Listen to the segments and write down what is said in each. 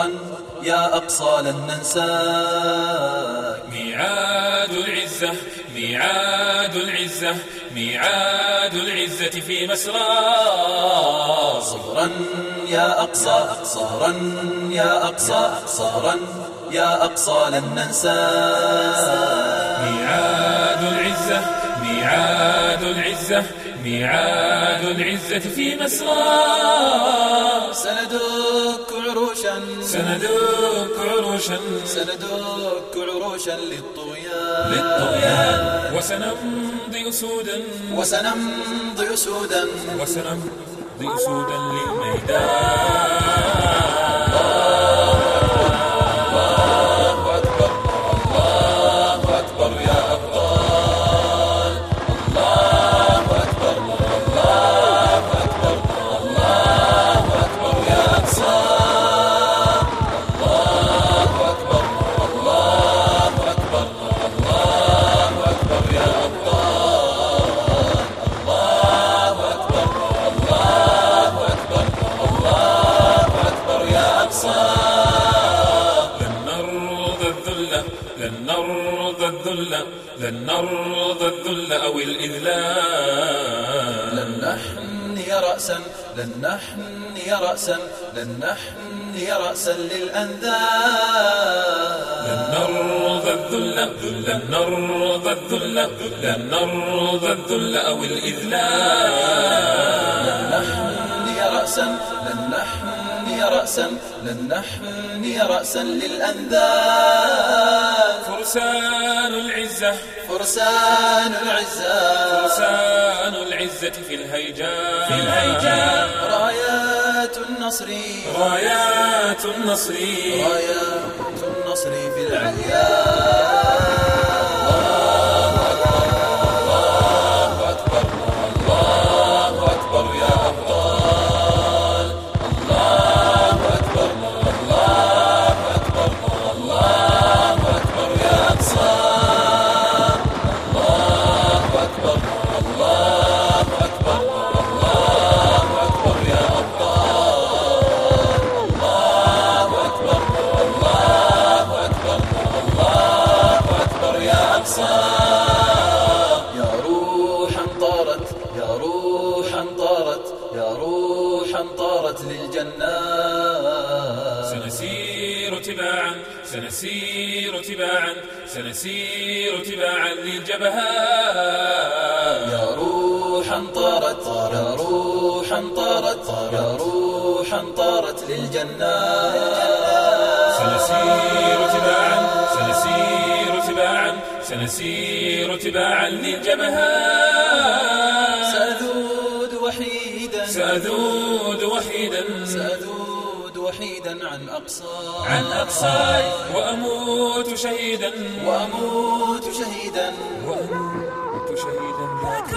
صبرا يا أقصى لن ننساك. ميعاد العزة ميعاد العزة ميعاد العزة في مسرى. صبرا يا أقصى صبرا يا أقصى صبرا يا أقصى لن ننساك. ميعاد العزة ميعاد العزة ميعاد العزة في مسرى. سندك عروشا سندك عروشا سندك عروشا للطغيان وسنمضي أسودا وسنمضي أسودا وسنمضي أسودا للميدان. لن نرضى الذل أو الإذلال. لن نحني رأسا لن نحني رأسا لن نحني رأسا للأنذال. لن نرضى الذل لن نرضى الذل لن نرضى الذل أو الإذلال. لن نحني رأسا لن نحني رأسا لن نحني رأسا للأنذال. فرسان العزة فرسان العزة فرسان العزة في الهيجاء رايات النصر رايات النصر رايات النصر في العليا. طارت للجنات. سنسير تباعا سنسير تباعا سنسير تباعا للجبهات. يا روحا طارت يا روحا طارت يا روحا طارت للجنات. سنسير تباعا سنسير تباعا سنسير تباعا للجبهات. سأذود وحيدا سأذود وحيدا سأذود وحيدا عن أقصاي وأموت شهيدا وأموت شهيدا وأموت شهيدا ذاك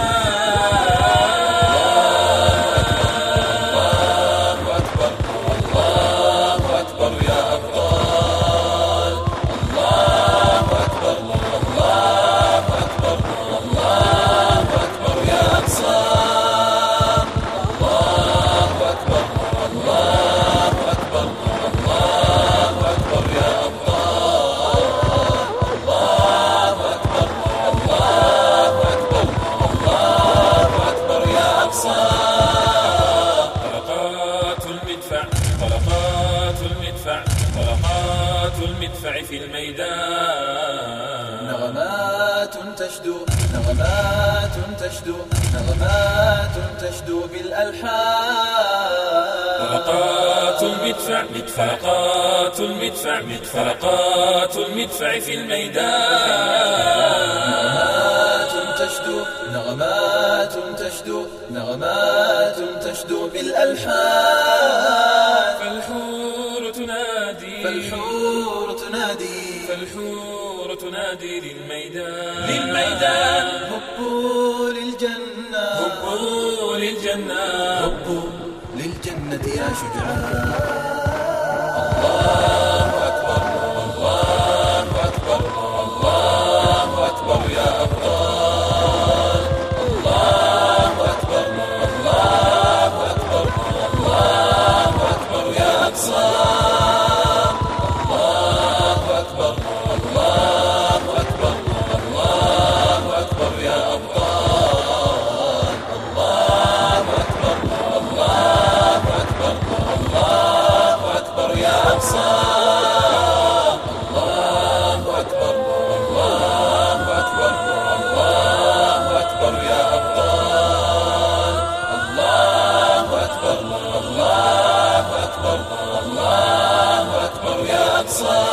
طلقات المدفع في الميدان. نغمات تشدو نغمات تشدو نغمات تشدو بالألحان. طلقات المدفع طلقات المدفع طلقات المدفع في الميدان. نغمات تشدو نغمات تشدو نغمات تشدو بالألحان. فالحور تنادي فالحور تنادي فالحور تنادي للميدان هبوا للجنة هبوا للجنة هبوا للجنة يا شجعان. الله أكبر أكبر الله أكبر يا أقصى